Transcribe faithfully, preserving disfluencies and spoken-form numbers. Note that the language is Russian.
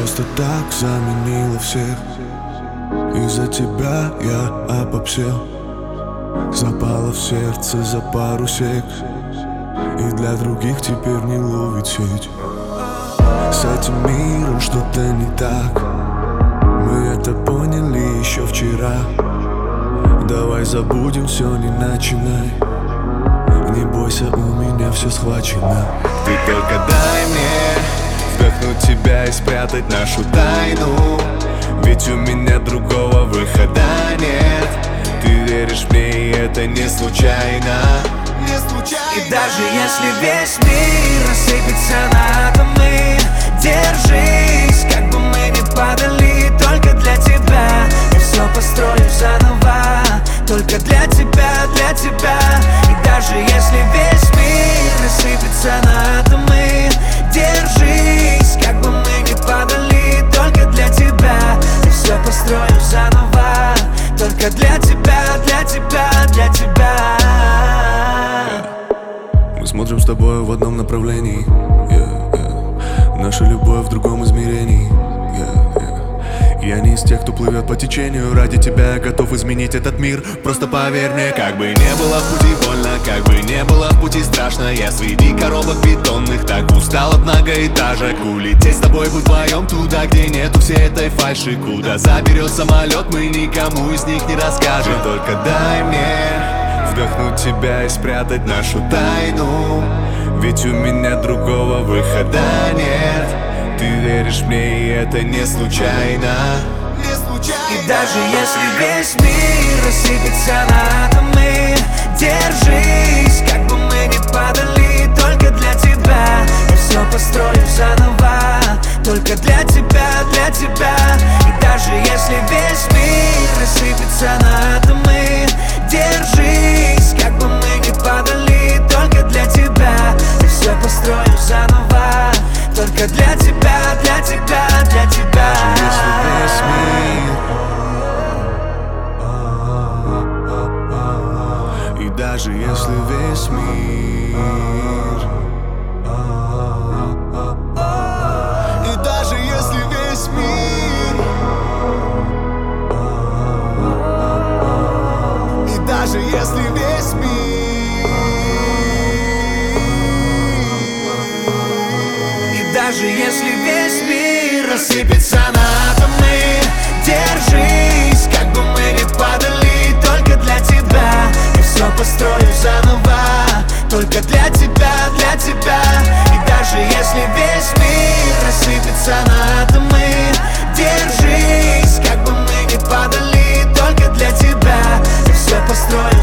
просто так заменила всех. Из-за тебя я обобщил, запало в сердце за пару сек, и для других теперь не ловит сеть. С этим миром что-то не так, мы это поняли еще вчера. Давай забудем все, не начинай, не бойся, у меня все схвачено. Ты только дай мне вдохнуть тебя и спрятать нашу тайну, ведь у меня другого выхода нет. Ты веришь мне, и это не случайно, не случайно. И даже если весь мир рассыпется на атомы, держись, как бы мы ни падали, только для тебя я все построю заново, только для тебя, для тебя. И даже если весь мир рассыпется на атомы, держись, как бы мы ни падали, только для тебя я все построю заново, только для тебя, для тебя, для тебя. Мы смотрим с тобой в одном направлении, yeah, yeah. Наша любовь в другом измерении, yeah, yeah. Я не из тех, кто плывет по течению. Ради тебя я готов изменить этот мир. Просто поверь мне. Как бы не было в пути больно, как бы не было в пути страшно, я среди коробок бетонных так устал от многоэтажек. Улететь с тобой вдвоем туда, где нету всей этой фальши. Куда заберет самолет, мы никому из них не расскажем. Только дай мне вдохнуть тебя и спрятать нашу тайну, ведь у меня другого выхода нет. Ты веришь мне, и это не случайно, не случайно. И даже если весь мир рассыпется на атомы, держись, как бы мы ни падали, только для тебя я все построю заново, только для тебя, для тебя. И даже если весь мир рассыпется на атомы, держись, как бы мы ни падали, только для тебя я все построю заново, только для тебя, для тебя, для тебя. Если весь мир, и даже если весь мир, и даже если весь мир, и даже если весь мир, и даже если весь мир рассыпется на атомы, держись, как бы мы ни падали, только для тебя я все построю заново, только для тебя, для тебя. И даже если весь мир рассыпется на атомы, держись, как бы мы ни падали, только для тебя я все построю